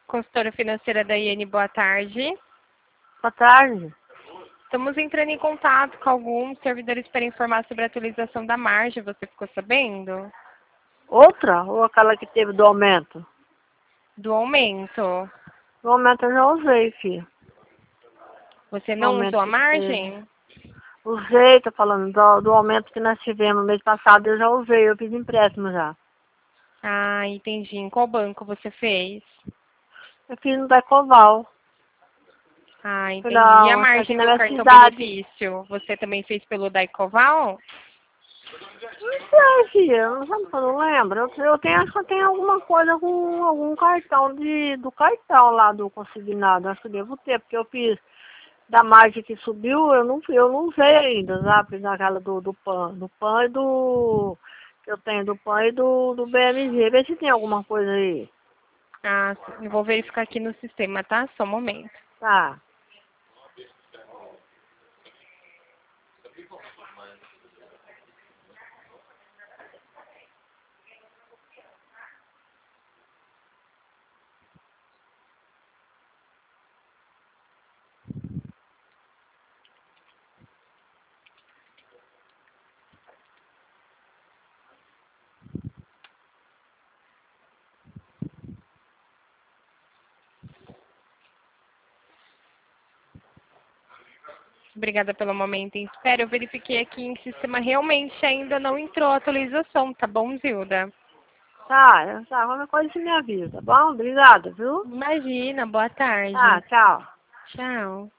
Consultora financeira da IN, boa tarde. Boa tarde. Estamos entrando em contato com alguns servidores para informar sobre a atualização da margem. Você ficou sabendo? Outra ou aquela que teve do aumento? Do aumento. Do aumento eu já usei, filho. Você Do não aumento usou a que teve. margem? Usei, tô falando do aumento que nós tivemos no mês passado, eu já usei, eu fiz empréstimo já. Ah, entendi. Em qual banco você fez? Eu fiz no Decoval. Ah, Fui entendi. E a lá, aqui margem na do minha cartão cidade. benefício? Você também fez pelo Daicoval? Não sei, filha, eu não lembro. Eu tenho, acho que eu tenho alguma coisa com algum cartão do cartão lá do consignado. Acho que eu devo ter, porque eu fiz da margem que subiu, eu não usei ainda, sabe? Fiz aquela do PAN. Do PAN e do. Que eu tenho do PAN e do BMG. Vê se tem alguma coisa aí. Ah, eu vou verificar aqui no sistema, tá? Só um momento. Tá. Obrigada pelo momento em espera. Eu verifiquei aqui em sistema, realmente ainda não entrou a atualização, tá bom, Zilda? Tá, qualquer coisa você me avisa, tá bom? Obrigada, viu? Imagina, boa tarde. Tá, tchau. Tchau.